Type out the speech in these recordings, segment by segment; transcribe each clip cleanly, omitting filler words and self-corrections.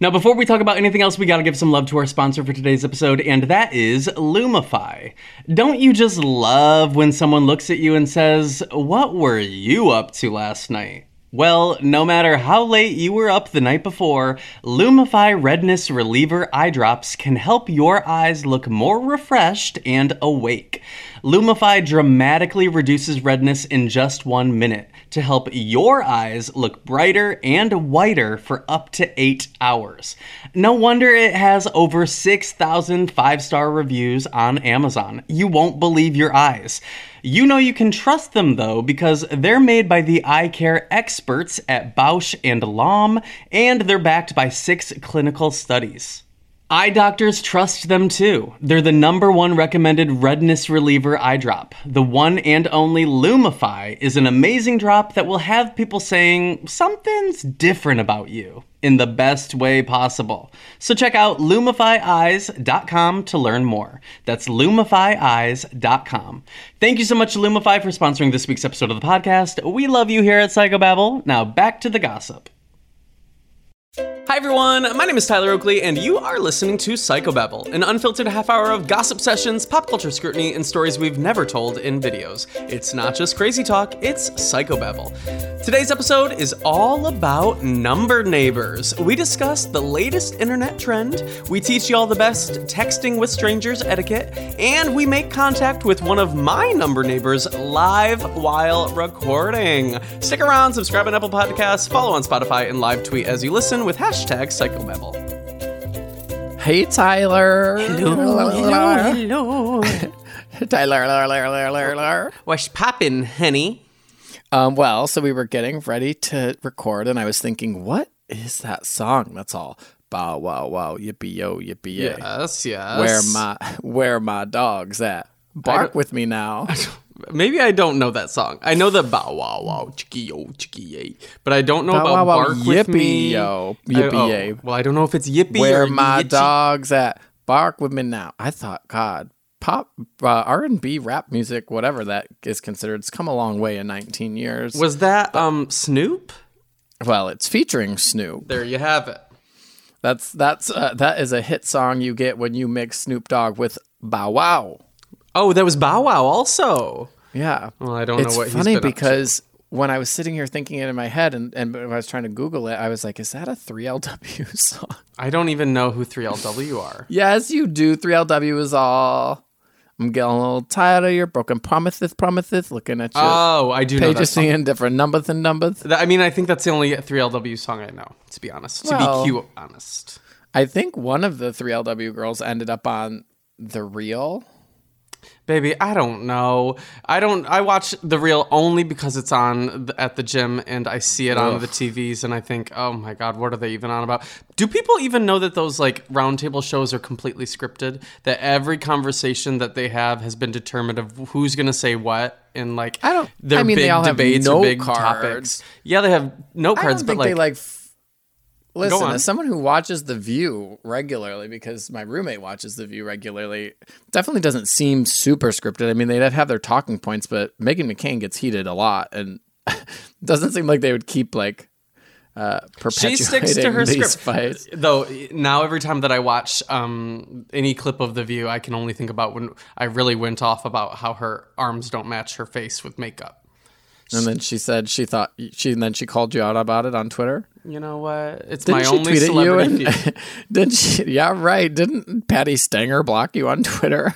Now, before we talk about anything else, we gotta give some love to our sponsor for today's episode, and that is Lumify. Don't you just love when someone looks at you and says, "What were you up to last night?" Well, no matter how late you were up the night before, Lumify Redness Reliever Eye Drops can help your eyes look more refreshed and awake. Lumify dramatically reduces redness in just 1 minute to help your eyes look brighter and whiter for up to 8 hours. No wonder it has over 6,000 5-star reviews on Amazon. You won't believe your eyes. You know you can trust them though because they're made by the eye care experts at Bausch & Lomb and they're backed by 6 clinical studies. Eye doctors trust them too. They're the #1 recommended redness reliever eye drop. The one and only Lumify is an amazing drop that will have people saying something's different about you in the best way possible. So check out LumifyEyes.com to learn more. That's LumifyEyes.com. Thank you so much to Lumify for sponsoring this week's episode of the podcast. We love you here at Psychobabble. Now back to the gossip. Hi everyone, my name is Tyler Oakley, and you are listening to Psychobabble, an unfiltered half hour of gossip sessions, pop culture scrutiny, and stories we've never told in videos. It's not just crazy talk, it's Psychobabble. Today's episode is all about number neighbors. We discuss the latest internet trend, we teach you all the best texting with strangers etiquette, and we make contact with one of my number neighbors live while recording. Stick around, subscribe on Apple Podcasts, follow on Spotify, and live tweet as you listen with hashtag Psychobabble. Hey, Tyler. Hello. Tyler. What's poppin', Henny? Well, so we were getting ready to record, and I was thinking, what is that song? That's all. Bow, wow, wow, yippee, yo, yippee, yay. Yes. Where my dogs at? Bark with me now. Maybe I don't know that song. I know the bow wow wow chicky yo chicky yay, but I don't know Bow, about wow, wow, bark with yippee, me. yo, yippee, yay. Well, I don't know if it's yippee Where or my yitchy. dogs at? Bark with me now. I thought, God, pop, R&B, rap music, whatever that is considered, it's come a long way in 19 years. Was that Snoop? Well, it's featuring Snoop. There you have it. That is a hit song you get when you mix Snoop Dogg with Bow Wow. Oh, that was Bow Wow also. Yeah. Well, I don't know what he's funny been because when I was sitting here thinking it in my head and when I was trying to Google it, I was like, is that a 3LW song? I don't even know who 3LW are. Yes, you do. 3LW is all. I'm getting a little tired of your broken promises, looking at you. Oh, I do know that pages song. seeing different numbers and numbers. I mean, I think that's the only 3LW song I know, to be honest. Well, to be honest. I think one of the 3LW girls ended up on The Real. Baby, I don't know. I watch The Real only because it's on at the gym and I see it on the TVs and I think, oh my God, what are they even on about? Do people even know that those like roundtable shows are completely scripted? That every conversation that they have has been determined of who's going to say what and like their big they all have debates or note big cards. topics. Yeah, they have note cards, I but don't think like... Listen, as someone who watches The View regularly, because my roommate watches The View regularly, definitely doesn't seem super scripted. I mean, they'd have their talking points, but Meghan McCain gets heated a lot, and doesn't seem like they would keep like perpetuating she sticks to her these script. fights. Though now every time that I watch any clip of The View, I can only think about when I really went off about how her arms don't match her face with makeup. And then she said she called you out about it on Twitter. You know what? It's Didn't my she only tweet at you celebrity and- feud. Didn't she? Yeah, right. Didn't Patty Stanger block you on Twitter?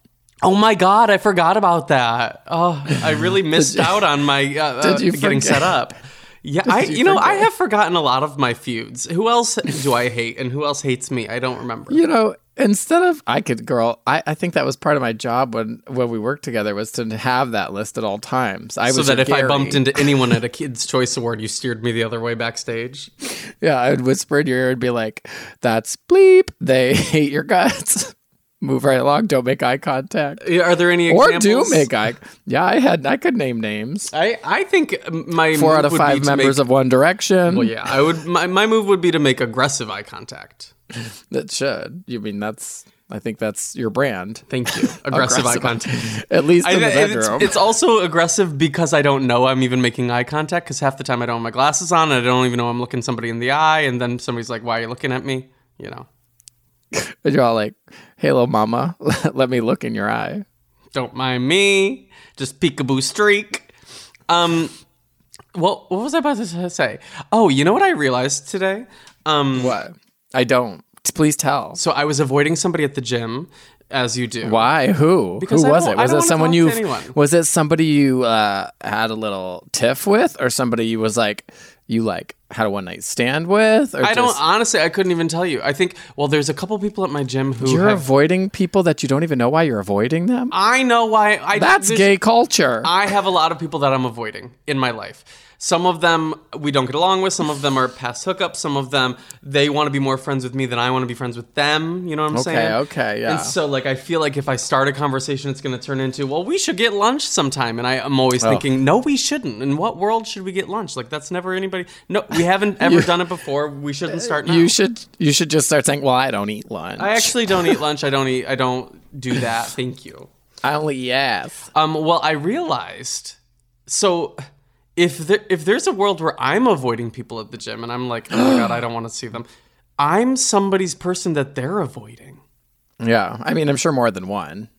Oh my God, I forgot about that. Oh, I really missed out on my Did you getting forget? set up. Yeah, I have forgotten a lot of my feuds. Who else do I hate and who else hates me? I don't remember. You know, instead of I think that was part of my job when we worked together was to have that list at all times. So that if I bumped into anyone at a Kids' Choice Award, you steered me the other way backstage. Yeah, I would whisper in your ear and be like, "That's bleep. They hate your guts." Move right along. Don't make eye contact. Are there any examples? Or do make eye. Yeah, I could name names. I think my 4 out of move would 5 be members of One Direction. Well, yeah, I would. My move would be to make aggressive eye contact. That should. You mean that's I think that's your brand. Thank you. Aggressive eye contact. At least in the bedroom. It's also aggressive because I don't know I'm even making eye contact, because half the time I don't have my glasses on and I don't even know I'm looking somebody in the eye, and then somebody's like, why are you looking at me? You know. But you're all like, hey, little mama, let me look in your eye. Don't mind me. Just peekaboo streak. Well, what was I about to say? Oh, you know what I realized today? What? I don't. Please tell. So I was avoiding somebody at the gym, as you do. Why? Who? Because who was it? Was it someone you? Was it somebody you had a little tiff with, or somebody you was like you had a one night stand with? Or honestly, I couldn't even tell you. I think there's a couple people at my gym who you're avoiding people that you don't even know why you're avoiding them. I know why. That's gay culture. I have a lot of people that I'm avoiding in my life. Some of them we don't get along with. Some of them are past hookups. Some of them, they want to be more friends with me than I want to be friends with them. You know what I'm saying? Okay, yeah. And so, I feel like if I start a conversation, it's going to turn into, well, we should get lunch sometime. And I'm always thinking, no, we shouldn't. In what world should we get lunch? That's never anybody. No, we haven't ever done it before. We shouldn't start now. You should just start saying, well, I don't eat lunch. I actually don't eat lunch. I don't do that. Thank you. I only yes. Well, I realized, so... If there's a world where I'm avoiding people at the gym and I'm like, oh my God, I don't want to see them, I'm somebody's person that they're avoiding. Yeah. I mean, I'm sure more than one.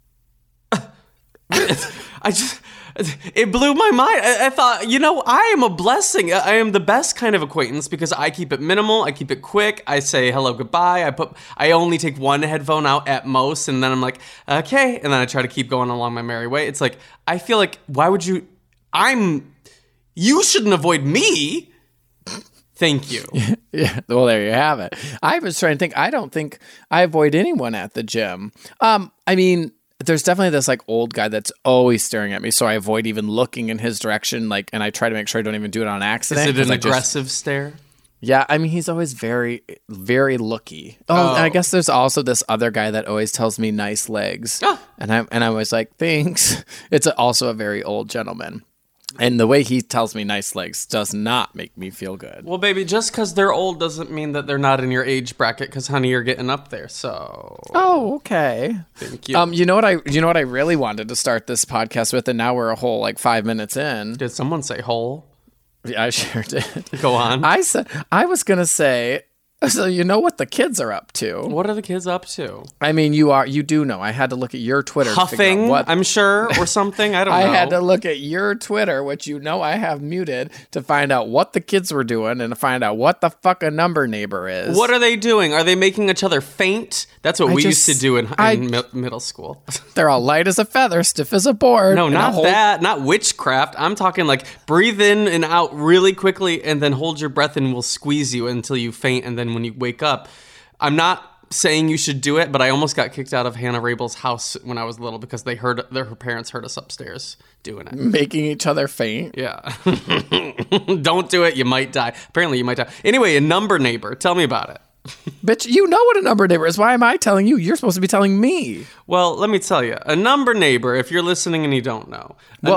It blew my mind. I thought, I am a blessing. I am the best kind of acquaintance because I keep it minimal. I keep it quick. I say hello, goodbye. I only take one headphone out at most. And then I'm like, okay. And then I try to keep going along my merry way. It's like, I feel like, why would you, you shouldn't avoid me. Thank you. Yeah. Well, there you have it. I was trying to think. I don't think I avoid anyone at the gym. I mean, there's definitely this old guy that's always staring at me, so I avoid even looking in his direction. And I try to make sure I don't even do it on accident. Is it an aggressive stare? Yeah, I mean, he's always very, very looky. Oh, and I guess there's also this other guy that always tells me nice legs, and I was like, thanks. It's also a very old gentleman. And the way he tells me nice legs does not make me feel good. Well, baby, just because they're old doesn't mean that they're not in your age bracket. Because, honey, you're getting up there. So. Oh, okay. Thank you. You know what I really wanted to start this podcast with, and now we're a whole 5 minutes in. Did someone say whole? Yeah, I sure did. Go on. I was gonna say. So you know what the kids are up to? What are the kids up to? I mean, you do know. I had to look at your Twitter. Huffing, I'm sure, or something. I don't know. I had to look at your Twitter, which I have muted, to find out what the kids were doing and to find out what the fuck a number neighbor is. What are they doing? Are they making each other faint? That's what we used to do in middle school. They're all light as a feather, stiff as a board. No, not that. Not witchcraft. I'm talking breathe in and out really quickly and then hold your breath and we'll squeeze you until you faint, and then when you wake up. I'm not saying you should do it, but I almost got kicked out of Hannah Rabel's house when I was little because her parents heard us upstairs doing it. Making each other faint? Yeah. Don't do it. You might die. Apparently you might die. Anyway, a number neighbor. Tell me about it. Bitch, you know what a number neighbor is. Why am I telling you? You're supposed to be telling me. Well, let me tell you. A number neighbor, if you're listening and you don't know.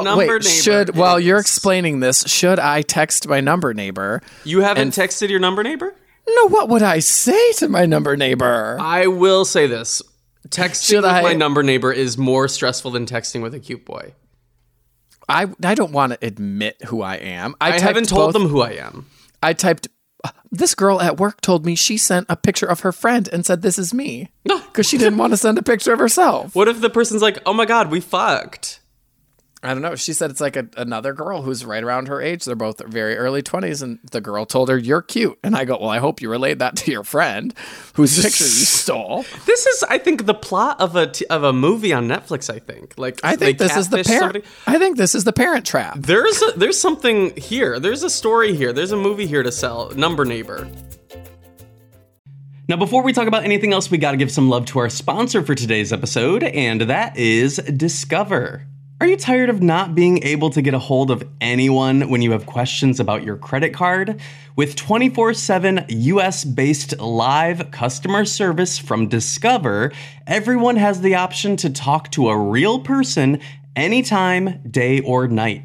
While you're explaining this, should I text my number neighbor? You haven't texted your number neighbor? No, what would I say to my number neighbor? I will say this. Texting with my number neighbor is more stressful than texting with a cute boy. I don't want to admit who I am. I haven't told them who I am. I typed, this girl at work told me she sent a picture of her friend and said, this is me. Because she didn't want to send a picture of herself. What if the person's like, oh my God, we fucked? I don't know. She said it's another girl who's right around her age. They're both very early 20s. And the girl told her, you're cute. And I go, well, I hope you relayed that to your friend whose picture you stole. This is, I think, the plot of a movie on Netflix, I think. I think this is the parent. I think this is the Parent Trap. There's something here. There's a story here. There's a movie here to sell. Number Neighbor. Now, before we talk about anything else, we got to give some love to our sponsor for today's episode, and that is Discover. Are you tired of not being able to get a hold of anyone when you have questions about your credit card? With 24/7 US-based live customer service from Discover, everyone has the option to talk to a real person anytime, day or night.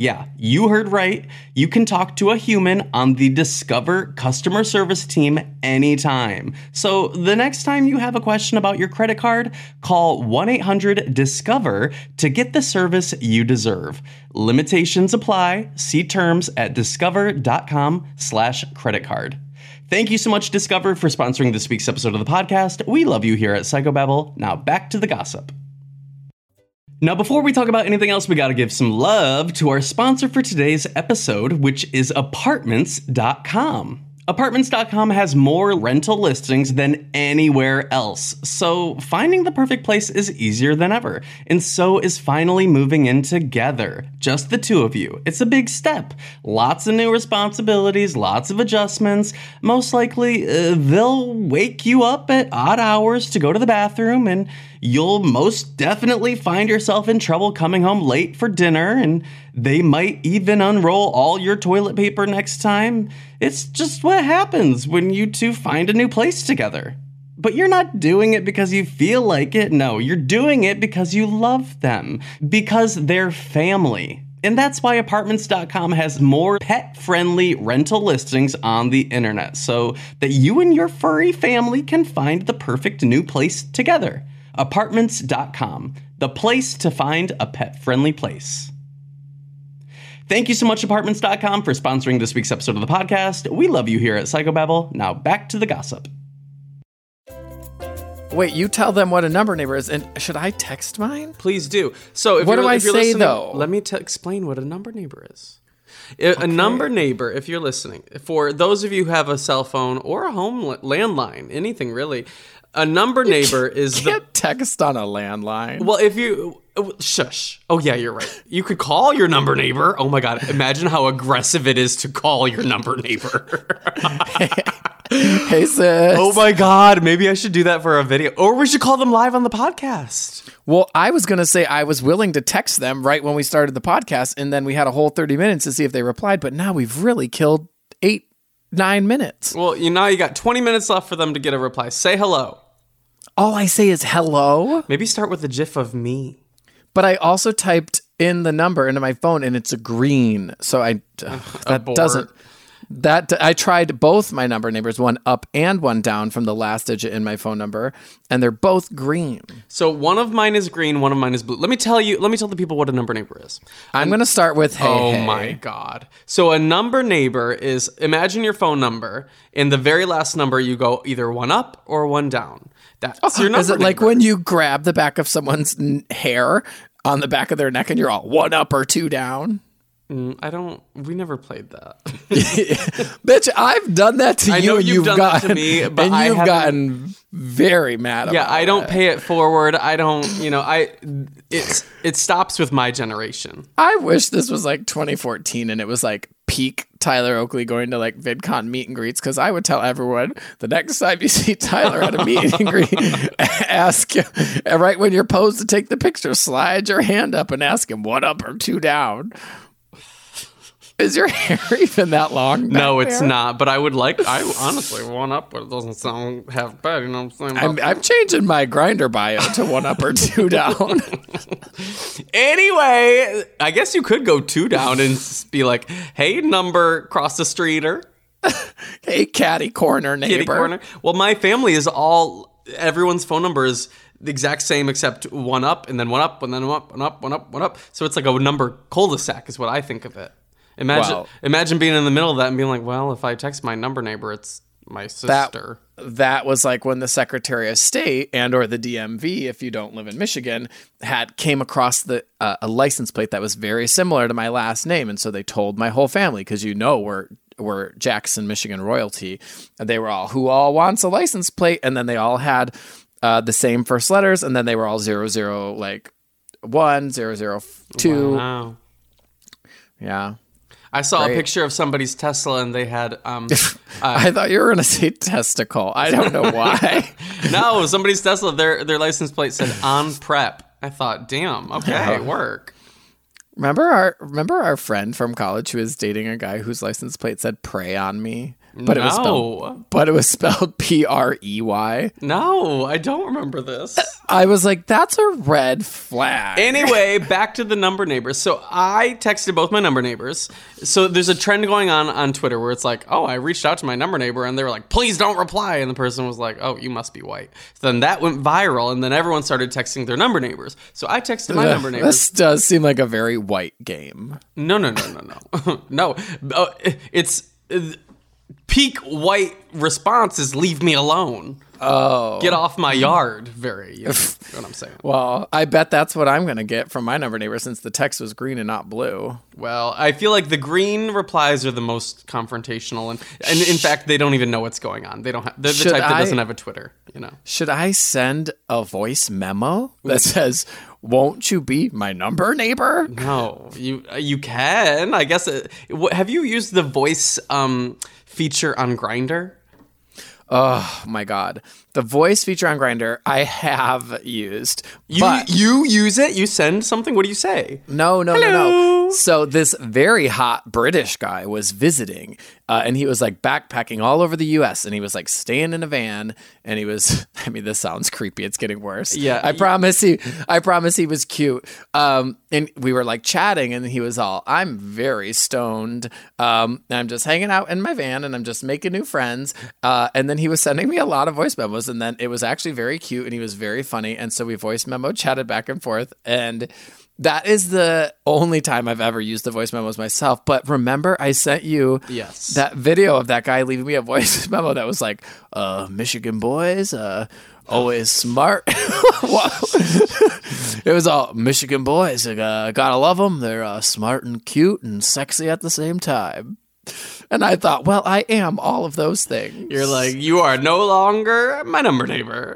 Yeah, you heard right. You can talk to a human on the Discover customer service team anytime. So the next time you have a question about your credit card, call 1-800-DISCOVER to get the service you deserve. Limitations apply. See terms at discover.com/creditcard. Thank you so much, Discover, for sponsoring this week's episode of the podcast. We love you here at Psychobabble. Now back to the gossip. Now, before we talk about anything else, we got to give some love to our sponsor for today's episode, which is Apartments.com. Apartments.com has more rental listings than anywhere else, so finding the perfect place is easier than ever. And so is finally moving in together, just the two of you. It's a big step. Lots of new responsibilities, lots of adjustments. Most likely, they'll wake you up at odd hours to go to the bathroom, and you'll most definitely find yourself in trouble coming home late for dinner, and they might even unroll all your toilet paper next time. It's just what happens when you two find a new place together. But you're not doing it because you feel like it. No, you're doing it because you love them, because they're family. And that's why Apartments.com has more pet-friendly rental listings on the internet, so that you and your furry family can find the perfect new place together. Apartments.com, the place to find a pet-friendly place. Thank you so much, Apartments.com, for sponsoring this week's episode of the podcast. We love you here at Psychobabble. Now back to the gossip. Wait, you tell them what a number neighbor is, and should I text mine? Please do. So, what do I say, though? Let me explain what a number neighbor is. A number neighbor, if you're listening, for those of you who have a cell phone or a home landline, anything really, a number neighbor is can't text on a landline. Well, if you... Shush. Oh, yeah, you're right. You could call your number neighbor. Oh, my God. Imagine how aggressive it is to call your number neighbor. Hey, sis. Oh, my God. Maybe I should do that for a video. Or we should call them live on the podcast. Well, I was going to say I was willing to text them right when we started the podcast, and then we had a whole 30 minutes to see if they replied, but now we've really killed 8-9 minutes. Well, you got 20 minutes left for them to get a reply. Say hello. All I say is hello. Maybe start with a gif of me. But I also typed in the number into my phone, and it's a green. So I tried both my number neighbors, one up and one down from the last digit in my phone number, and they're both green. So one of mine is green, one of mine is blue. Let me tell the people what a number neighbor is. I'm going to start with hey. Oh my God. So a number neighbor is, imagine your phone number, and the very last number you go either one up or one down. That's your number. Is it neighbor. Like when you grab the back of someone's hair on the back of their neck and you're all one up or two down? We never played that. Bitch, I've done that to you. I know you've done that to me, but and you've gotten very mad about it. Yeah, I don't pay it forward. I don't, it stops with my generation. I wish this was like 2014 and it was like peak Tyler Oakley going to like VidCon meet and greets, because I would tell everyone the next time you see Tyler at a meet and greet, ask him, right when you're posed to take the picture, slide your hand up and ask him one up or two down. Is your hair even that long? No, it's not. But I honestly, one up, but it doesn't sound half bad. You know what I'm saying? I'm changing my Grindr bio to one up or two down. Anyway, I guess you could go two down and be like, hey, number cross the streeter. Hey, catty corner neighbor. Kitty corner. Well, my family is everyone's phone number is the exact same except one up and then one up and then one up, one up, one up, one up. So it's like a number cul-de-sac is what I think of it. Imagine being in the middle of that and being like, well, if I text my number neighbor, it's my sister. That was like when the Secretary of State and or the DMV, if you don't live in Michigan, came across a license plate that was very similar to my last name. And so they told my whole family, because we're Jackson, Michigan royalty. And they were who all wants a license plate? And then they all had the same first letters, and then they were all 00, like 1, 002. Wow. Yeah. I saw a picture of somebody's Tesla and they had... I thought you were going to say testicle. I don't know why. No, somebody's Tesla, their license plate said on prep. I thought, damn, okay, work. Remember our friend from college who was dating a guy whose license plate said pray on me? But No. it was spelled Prey. No, I don't remember this. I was like, that's a red flag. Anyway, back to the number neighbors. So I texted both my number neighbors. So there's a trend going on Twitter where it's like, oh, I reached out to my number neighbor and they were like, please don't reply. And the person was like, oh, you must be white. So then that went viral and then everyone started texting their number neighbors. So I texted my number neighbors. This does seem like a very white game. No. No. It's peak white response is leave me alone. Oh. Get off my yard. You know what I'm saying. Well, I bet that's what I'm going to get from my number neighbor since the text was green and not blue. Well, I feel like the green replies are the most confrontational, and in fact, they don't even know what's going on. They don't have. They're the type that doesn't have a Twitter. You know. Should I send a voice memo that says, "Won't you be my number neighbor"? No, you can. I guess. Have you used the voice feature on Grindr? Oh my God. The voice feature on Grindr I have used. You use it? You send something? What do you say? No. So this very hot British guy was visiting and he was like backpacking all over the US and he was like staying in a van and he was, I mean, this sounds creepy. It's getting worse. Yeah. I promise he was cute. And we were like chatting and he was all, I'm very stoned. And I'm just hanging out in my van and I'm just making new friends. And then he was sending me a lot of voice memos and then it was actually very cute and he was very funny. And so we voice memo chatted back and forth. And that is the only time I've ever used the voice memos myself. But remember, I sent you that video of that guy leaving me a voice memo that was like, Michigan boys, always smart. It was all Michigan boys. Gotta love them. They're smart and cute and sexy at the same time. And I thought, well, I am all of those things. You're like, you are no longer my number neighbor.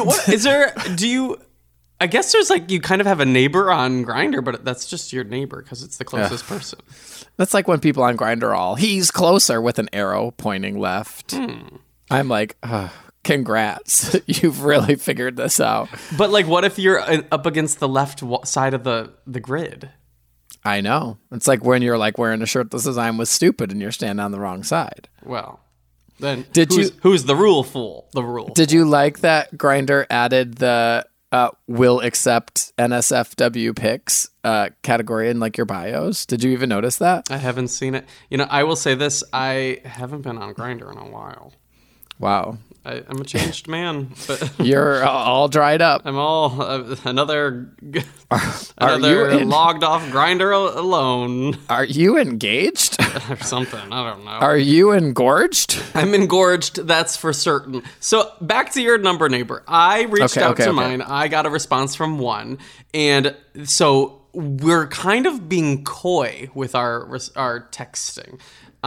I guess there's like, you kind of have a neighbor on Grindr, but that's just your neighbor because it's the closest person. That's like when people on Grindr are all, he's closer with an arrow pointing left. I'm like, congrats. You've really figured this out. But like, what if you're up against the left side of the grid? I know. It's like when you're like wearing a shirt that says I'm with stupid and you're standing on the wrong side. Well, then who's the rule fool? The rule. Did you like that Grindr added the will accept NSFW pics category in like your bios? Did you even notice that? I haven't seen it. You know, I will say this. I haven't been on Grindr in a while. Wow. I'm a changed man. But you're all dried up. I'm all another logged off Grindr alone. Are you engaged? Or something. I don't know. Are you engorged? I'm engorged. That's for certain. So back to your number neighbor. I reached out to mine. I got a response from one. And so we're kind of being coy with our texting.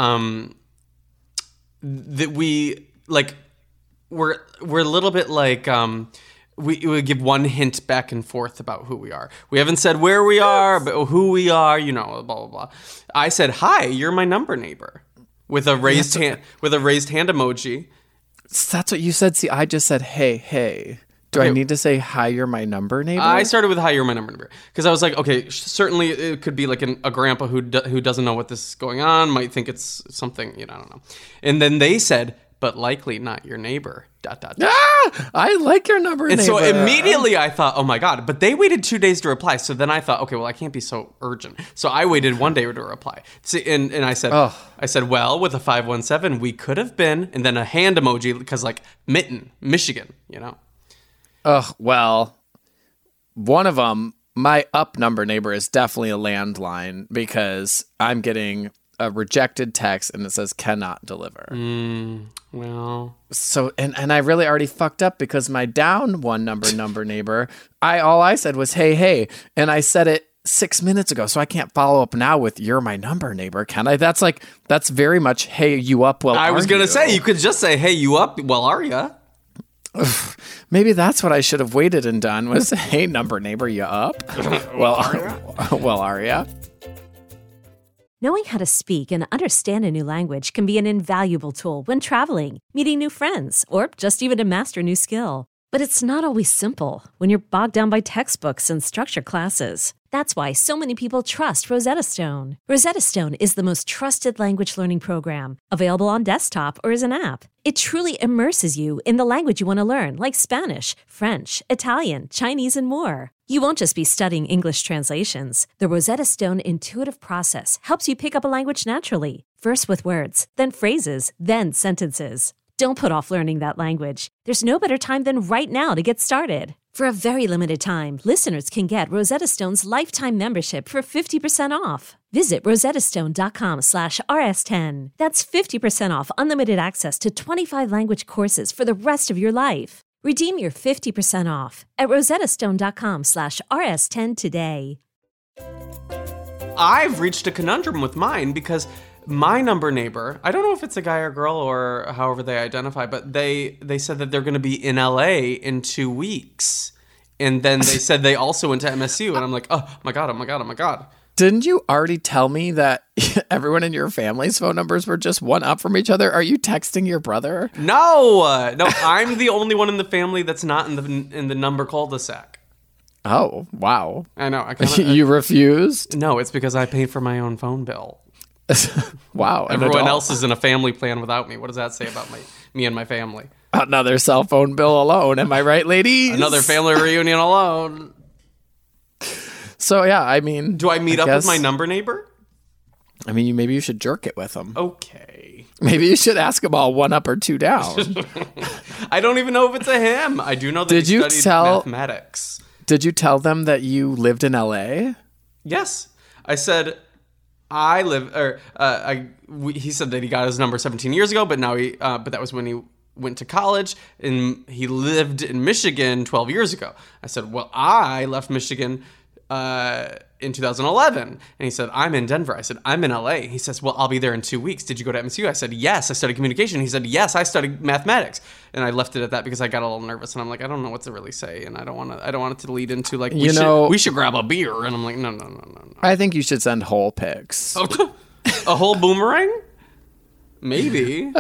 That we like... We're a little bit like we would give one hint back and forth about who we are. We haven't said where we are, but who we are, you know, blah blah blah. I said, "Hi, you're my number neighbor," with a raised hand emoji. That's what you said. See, I just said, "Hey." Do I need to say, hi, you're my number neighbor? I started with, hi, you're my number neighbor. Because I was like, okay, certainly it could be like a grandpa who doesn't know what this is going on, might think it's something, you know, I don't know. And then they said, but likely not your neighbor, ... I like your number neighbor. And so immediately I thought, oh my God, but they waited 2 days to reply. So then I thought, okay, well, I can't be so urgent. So I waited 1 day to reply. See, and I said, well, with a 517, we could have been, and then a hand emoji, because like Mitten, Michigan, you know? Well, one of them, my up number neighbor is definitely a landline because I'm getting a rejected text and it says cannot deliver. Well, so and I really already fucked up because my down one number neighbor, all I said was hey, and I said it 6 minutes ago, so I can't follow up now with you're my number neighbor, can I? That's very much hey, you up? Well, I was gonna say you could just say hey, you up? Well, are ya? Maybe that's what I should have waited and done was hey, number neighbor, you up? Well, are ya? Knowing how to speak and understand a new language can be an invaluable tool when traveling, meeting new friends, or just even to master a new skill. But it's not always simple when you're bogged down by textbooks and structure classes. That's why so many people trust Rosetta Stone. Rosetta Stone is the most trusted language learning program, available on desktop or as an app. It truly immerses you in the language you want to learn, like Spanish, French, Italian, Chinese, and more. You won't just be studying English translations. The Rosetta Stone intuitive process helps you pick up a language naturally, first with words, then phrases, then sentences. Don't put off learning that language. There's no better time than right now to get started. For a very limited time, listeners can get Rosetta Stone's lifetime membership for 50% off. Visit rosettastone.com/rs10. That's 50% off unlimited access to 25 language courses for the rest of your life. Redeem your 50% off at rosettastone.com/rs10 today. I've reached a conundrum with mine because my number neighbor, I don't know if it's a guy or girl or however they identify, but they said that they're going to be in LA in 2 weeks. And then they said they also went to MSU. And I'm like, oh my God. Didn't you already tell me that everyone in your family's phone numbers were just one up from each other? Are you texting your brother? No, I'm the only one in the family that's not in the number cul-de-sac. Oh, wow. I know. You refused? No, it's because I paid for my own phone bill. Wow. Everyone else is in a family plan without me. What does that say about me and my family? Another cell phone bill alone. Am I right, ladies? Another family reunion alone. So, yeah, I mean... Do I meet up with my number neighbor? I mean, maybe you should jerk it with him. Okay. Maybe you should ask him all 1 up or 2 down. I don't even know if it's a him. I do know that he studied mathematics. Did you tell them that you lived in LA? Yes. I said... he said that he got his number 17 years ago, but that was when he went to college, and he lived in Michigan 12 years ago. I said, well, I left Michigan in 2011. And he said, I'm in Denver. I said, I'm in LA. He says, well, I'll be there in 2 weeks. Did you go to MSU? I said, yes, I studied communication. He said, yes, I studied mathematics. And I left it at that because I got a little nervous, and I'm like, I don't know what to really say, and I don't want it to lead into like, we should grab a beer. And I'm like, no. I think you should send whole pics. A whole boomerang? Maybe.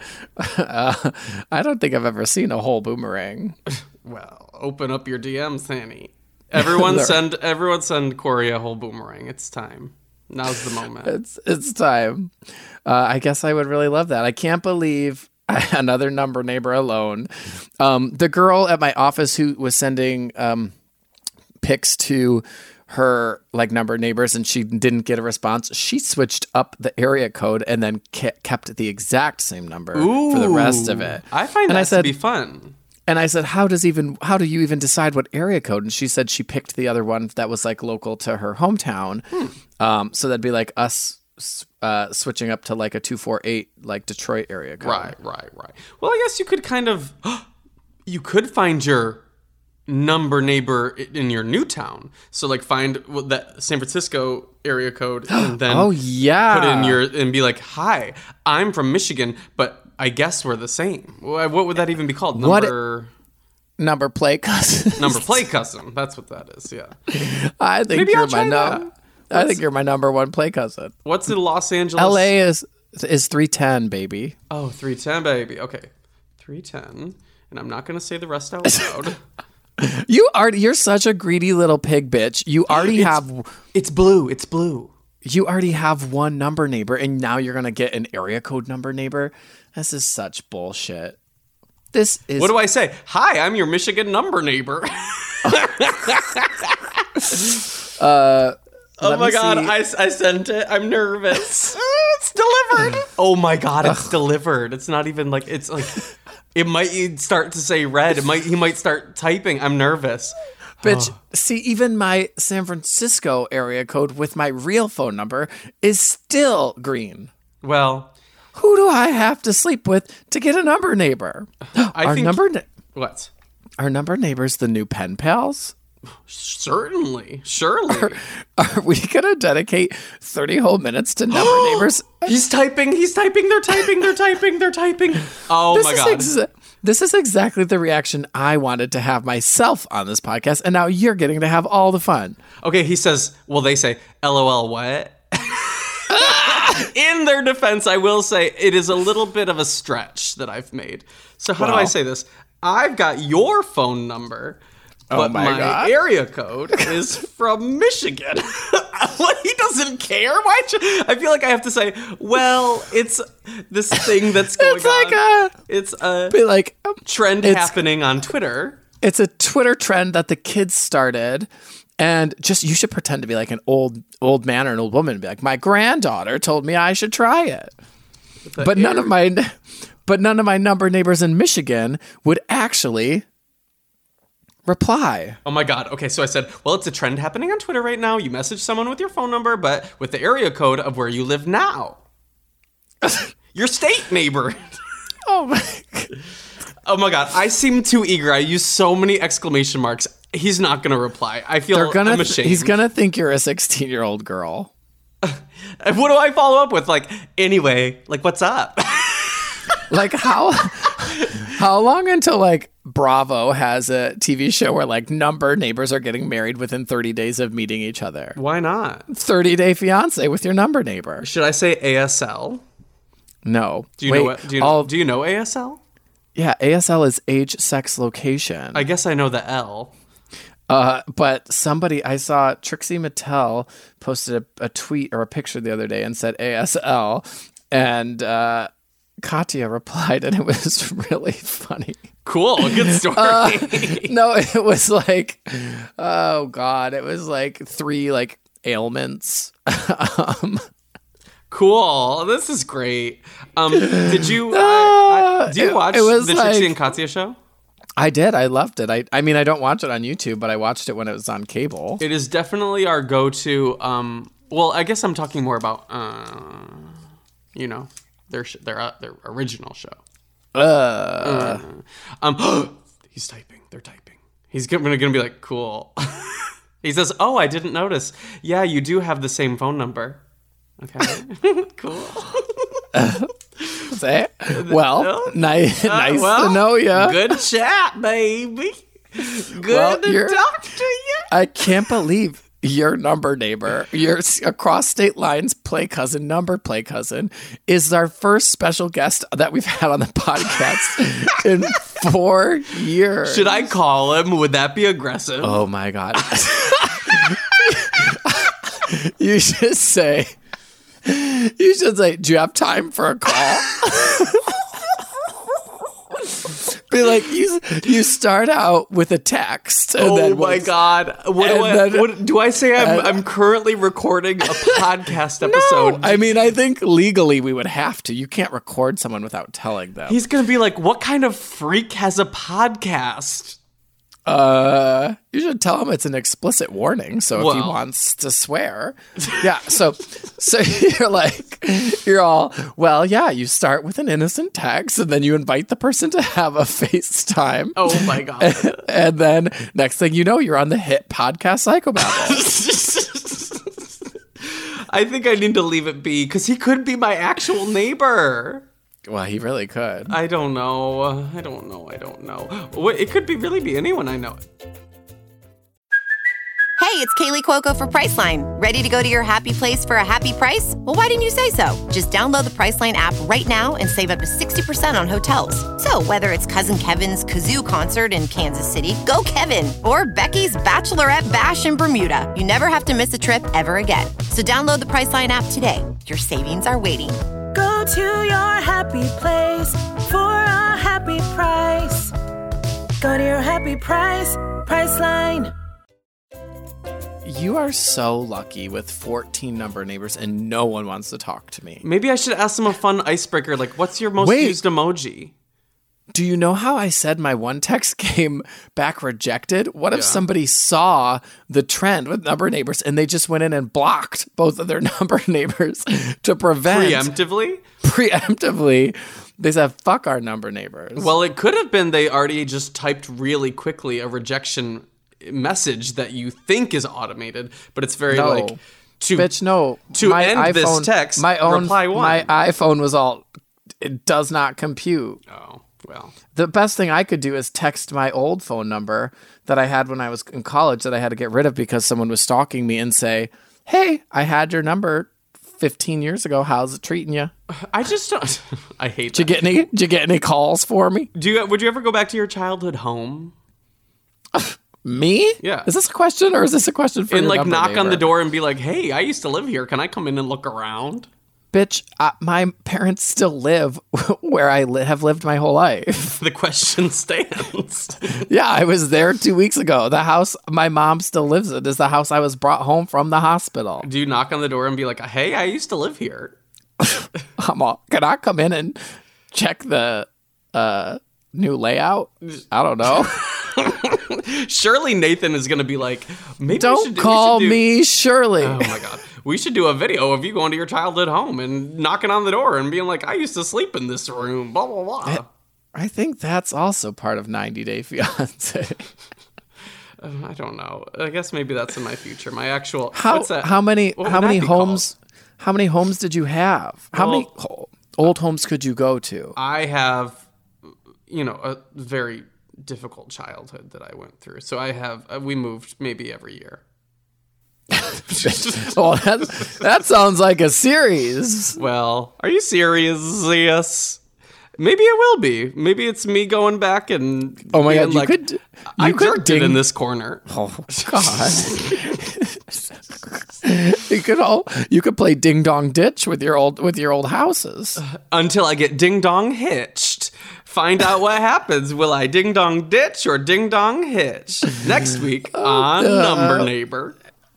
I don't think I've ever seen a whole boomerang. Well, open up your DMs, Hanny. Everyone send Corey a whole boomerang. It's time. Now's the moment. It's time. I guess I would really love that. I can't believe another number neighbor alone. The girl at my office who was sending pics to her like number neighbors and she didn't get a response, she switched up the area code and then kept the exact same number for the rest of it. I find that to be fun. And I said, how do you even decide what area code? And she said she picked the other one that was like local to her hometown. So that'd be like us switching up to like a 248 like Detroit area code. Right. Well, I guess you could you could find your number neighbor in your new town. So like find that San Francisco area code and then put in and be like, hi, I'm from Michigan, but I guess we're the same. What would that even be called? Number play cousin. Number play cousin. That's what that is. Yeah. I think you're my number one play cousin. What's in Los Angeles? LA is 310, baby. Oh, 310, baby. Okay. 310. And I'm not going to say the rest out loud. You're such a greedy little pig bitch. You already It's blue. It's blue. You already have one number neighbor, and now you're going to get an area code number neighbor? This is such bullshit. This is... What do I say? Hi, I'm your Michigan number neighbor. Oh my God, I sent it. I'm nervous. It's delivered. Oh my God, it's delivered. It's not even like, it's like, it might start to say red. He might start typing. I'm nervous. Bitch, see, even my San Francisco area code with my real phone number is still green. Well, who do I have to sleep with to get a number neighbor? What? Are number neighbors the new pen pals? Surely. Are we going to dedicate 30 whole minutes to number neighbors? He's typing, they're typing. Oh my God. This is exactly the reaction I wanted to have myself on this podcast, and now you're getting to have all the fun. Okay, he says, well, they say, LOL what? In their defense, I will say it is a little bit of a stretch that I've made. So how do I say this? I've got your phone number, but my area code is from Michigan. He doesn't care. Why? I feel like I have to say, well, it's this thing that's going on. It's a trend happening on Twitter. It's a Twitter trend that the kids started. And you should pretend to be like an old man or an old woman and be like, my granddaughter told me I should try it. But none of my number neighbors in Michigan would actually reply. Oh my God. Okay, so I said, well, it's a trend happening on Twitter right now. You message someone with your phone number, but with the area code of where you live now. Your state neighbor. Oh my God. I seem too eager. I use so many exclamation marks. He's not going to reply. I feel I'm ashamed. He's going to think you're a 16-year-old girl. What do I follow up with? Anyway, what's up? How long until Bravo has a TV show where number neighbors are getting married within 30 days of meeting each other? Why not? 30-day fiance with your number neighbor. Should I say ASL? No. Do you know ASL? Yeah, ASL is age, sex, location. I guess I know the L. But I saw Trixie Mattel posted a tweet or a picture the other day and said ASL, and Katya replied, and it was really funny. Cool, good story. No, it was oh God, it was 3 ailments. Cool, this is great. Did you watch the Trixie and Katya show? I did. I loved it. I mean, I don't watch it on YouTube, but I watched it when it was on cable. It is definitely our go-to. Well, I guess I'm talking more about, their original show. He's typing. They're typing. He's gonna be like, cool. He says, "Oh, I didn't notice. Yeah, you do have the same phone number." Okay, cool. Well, nice to know you. Good chat, baby. Good to talk to you. I can't believe your number neighbor, your across state lines play cousin is our first special guest that we've had on the podcast in 4 years. Should I call him? Would that be aggressive? Oh my God. You should say, do you have time for a call? Be like, you start out with a text. And oh my God. What do I say? I'm currently recording a podcast episode. No, I mean, I think legally we would have to. You can't record someone without telling them. He's going to be like, what kind of freak has a podcast? You should tell him it's an explicit warning. So if he wants to swear, yeah. So you're all, well, yeah, you start with an innocent text and then you invite the person to have a FaceTime. Oh my God. And then next thing you know, you're on the hit podcast Psychobabble. I think I need to leave it be because he could be my actual neighbor. Well, he really could. I don't know. It could really be anyone I know. Hey, it's Kaylee Cuoco for Priceline. Ready to go to your happy place for a happy price? Well, why didn't you say so? Just download the Priceline app right now and save up to 60% on hotels. So whether it's Cousin Kevin's Kazoo Concert in Kansas City, go Kevin, or Becky's Bachelorette Bash in Bermuda, you never have to miss a trip ever again. So download the Priceline app today. Your savings are waiting. Go to your happy place for a happy price. Go to your happy price, Priceline. You are so lucky with 14 number neighbors and no one wants to talk to me. Maybe I should ask them a fun icebreaker, like, what's your most used emoji? Do you know how I said my one text came back rejected? What if somebody saw the trend with number neighbors and they just went in and blocked both of their number neighbors to prevent... Preemptively. They said, fuck our number neighbors. Well, it could have been they already just typed really quickly a rejection message that you think is automated, but it's very to my end iPhone, this text, reply one. My iPhone was all, it does not compute. Oh. Well, the best thing I could do is text my old phone number that I had when I was in college that I had to get rid of because someone was stalking me and say, hey, I had your number 15 years ago. How's it treating you? I just don't. I hate that. Did you get any calls for me? Would you ever go back to your childhood home? Me? Yeah. Is this a question or is this a question for you? And like knock on the door and be like, hey, I used to live here. Can I come in and look around? Bitch, my parents still live where I have lived my whole life. The question stands. Yeah, I was there 2 weeks ago. The house my mom still lives in is the house I was brought home from the hospital. Do you knock on the door and be like, hey, I used to live here? Can I come in and check the new layout? I don't know. Surely Nathan is going to be like, maybe don't call me Shirley. Oh my God. We should do a video of you going to your childhood home and knocking on the door and being like, I used to sleep in this room, blah, blah, blah. I think that's also part of 90 Day Fiance. I don't know. I guess maybe that's in my future. My actual... How many homes did you have? How many old homes could you go to? I have, a very difficult childhood that I went through. So we moved maybe every year. Well, that sounds like a series. Well, are you serious? Maybe it will be. Maybe it's me going back and oh my God, I jerked it in this corner. Oh God. You could play Ding Dong Ditch with your old houses until I get Ding Dong Hitched. Find out what happens. Will I Ding Dong Ditch or Ding Dong Hitch? Next week on Number Neighbor.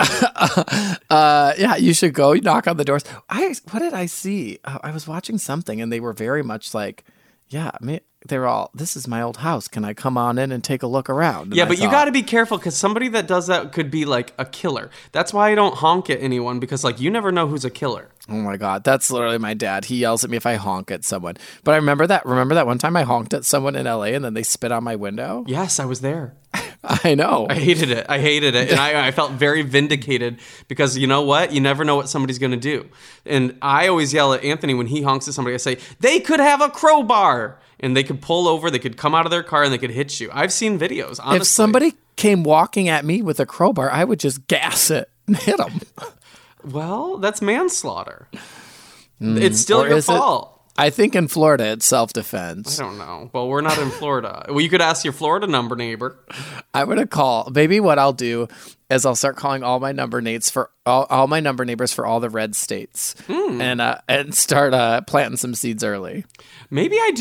Yeah, you should go knock on the doors. What did I see? I was watching something and they were very much like, yeah, they're all, this is my old house. Can I come on in and take a look around? And yeah, but you got to be careful because somebody that does that could be like a killer. That's why I don't honk at anyone because like you never know who's a killer. Oh my God, that's literally my dad. He yells at me if I honk at someone. But I remember that one time I honked at someone in LA and then they spit on my window? Yes, I was there. I know. I hated it. And I felt very vindicated because you know what? You never know what somebody's going to do. And I always yell at Anthony when he honks at somebody. I say, they could have a crowbar and they could pull over. They could come out of their car and they could hit you. I've seen videos, honestly. If somebody came walking at me with a crowbar, I would just gas it and hit them. Well, that's manslaughter. It's still your fault. I think in Florida, it's self-defense. I don't know. Well, we're not in Florida. Well, you could ask your Florida number neighbor. I'm going to call. Maybe what I'll do is I'll start calling all my number neighbors for all my number neighbors for all the red states and start planting some seeds early. Maybe I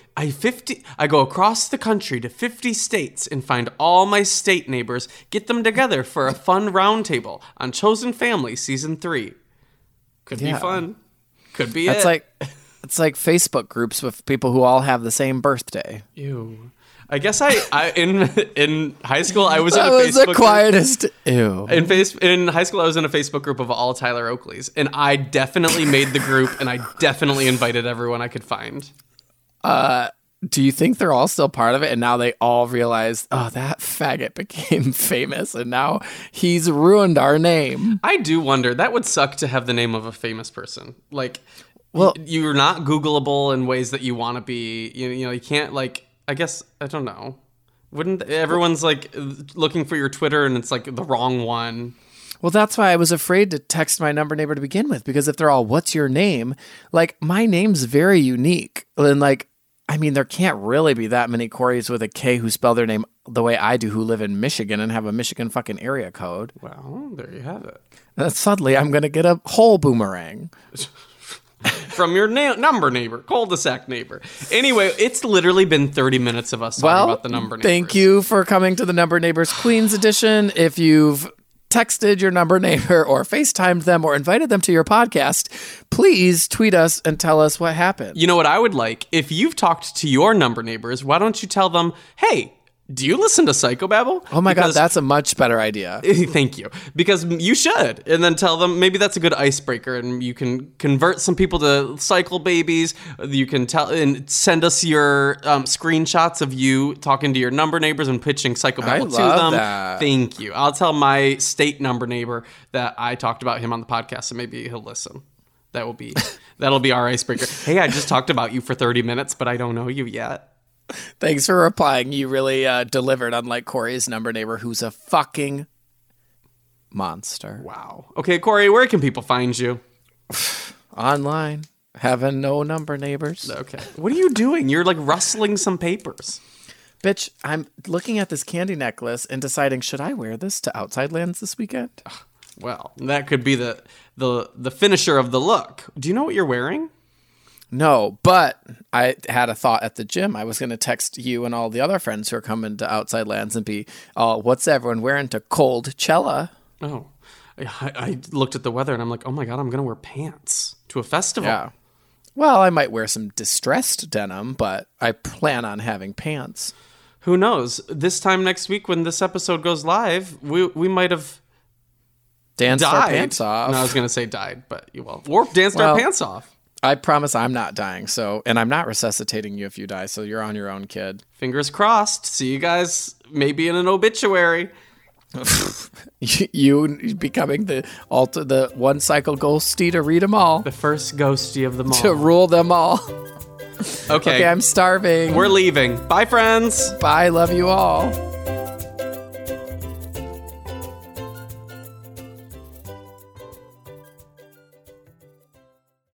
go across the country to 50 states and find all my state neighbors, get them together for a fun roundtable on Chosen Family Season 3. Could be fun. Could be It's like Facebook groups with people who all have the same birthday. Ew. I guess I in high school I was in a Facebook group. That was the quietest. Ew. In high school I was in a Facebook group of all Tyler Oakleys, and I definitely made the group, and I definitely invited everyone I could find. Do you think they're all still part of it, and now they all realize, oh, that faggot became famous, and now he's ruined our name? I do wonder. That would suck to have the name of a famous person. Like, well, you're not Googleable in ways that you want to be. You know, you can't, like, I guess, I don't know. Wouldn't everyone's like looking for your Twitter and it's like the wrong one? Well, that's why I was afraid to text my number neighbor to begin with, because if they're all, what's your name? Like, my name's very unique. And like, I mean, there can't really be that many Corys with a K who spell their name the way I do, who live in Michigan and have a Michigan fucking area code. Well, there you have it. Suddenly, I'm going to get a whole boomerang. From your number neighbor, cul-de-sac neighbor. Anyway, it's literally been 30 minutes of us talking about the number neighbors. Thank you for coming to the Number Neighbors Queens edition. If you've texted your number neighbor or FaceTimed them or invited them to your podcast, please tweet us and tell us what happened. You know what I would like? If you've talked to your number neighbors, why don't you tell them, hey, do you listen to Psychobabble? Oh my God, that's a much better idea. Thank you. Because you should. And then tell them, maybe that's a good icebreaker and you can convert some people to cycle babies. You can tell and send us your screenshots of you talking to your number neighbors and pitching Psychobabble to them. That. Thank you. I'll tell my state number neighbor that I talked about him on the podcast and maybe he'll listen. That'll be our icebreaker. Hey, I just talked about you for 30 minutes, but I don't know you yet. Thanks for replying. You really delivered, unlike Corey's number neighbor, who's a fucking monster. Wow. Okay, Corey, where can people find you? Online. Having no number, neighbors. Okay. What are you doing? You're like rustling some papers. Bitch, I'm looking at this candy necklace and deciding, should I wear this to Outside Lands this weekend? Well, that could be the finisher of the look. Do you know what you're wearing? No, but I had a thought at the gym. I was going to text you and all the other friends who are coming to Outside Lands and be, what's everyone wearing to Coldchella? Oh, I looked at the weather and I'm like, oh my God, I'm going to wear pants to a festival. Yeah. Well, I might wear some distressed denim, but I plan on having pants. Who knows? This time next week when this episode goes live, we might have danced died. Our pants off. No, I was going to say died, but or danced our pants off. I promise I'm not dying, and I'm not resuscitating you if you die, so you're on your own, kid. Fingers crossed. See you guys maybe in an obituary. You becoming the one cycle ghosty to read them all. The first ghosty of them all. To rule them all. Okay, I'm starving. We're leaving. Bye, friends. Bye, love you all.